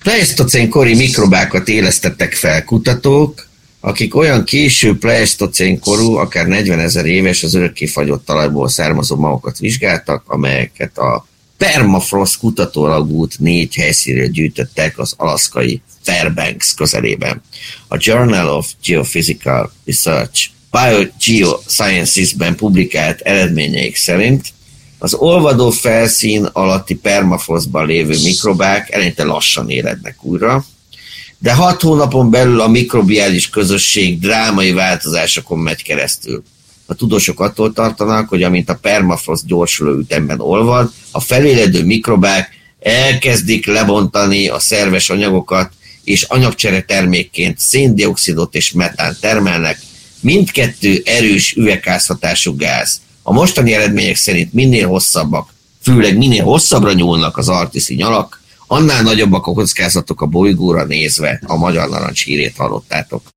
Pleisztocén kori mikrobákat élesztettek fel kutatók, akik olyan késő pleisztocén korú, akár 40 000 éves, az örökké fagyott talajból származó magokat vizsgáltak, amelyeket a Permafrost kutatólagút 4 helyszínről gyűjtöttek az alaszkai Fairbanks közelében. A Journal of Geophysical Research Biogeosciences-ben publikált eredményeik szerint az olvadó felszín alatti permafrostban lévő mikrobák eleinte lassan élednek újra, de 6 hónapon belül a mikrobiális közösség drámai változásokon megy keresztül. A tudósok attól tartanak, hogy amint a permafrost gyorsuló ütemben olvad, a feléledő mikrobák elkezdik lebontani a szerves anyagokat, és anyagcsere termékként széndioxidot és metán termelnek, mindkettő erős üvegházhatású gáz. A mostani eredmények szerint minél hosszabbak, főleg minél hosszabbra nyúlnak az arktiszi nyalak, annál nagyobbak a kockázatok a bolygóra nézve. A Magyar Narancs hírét hallottátok.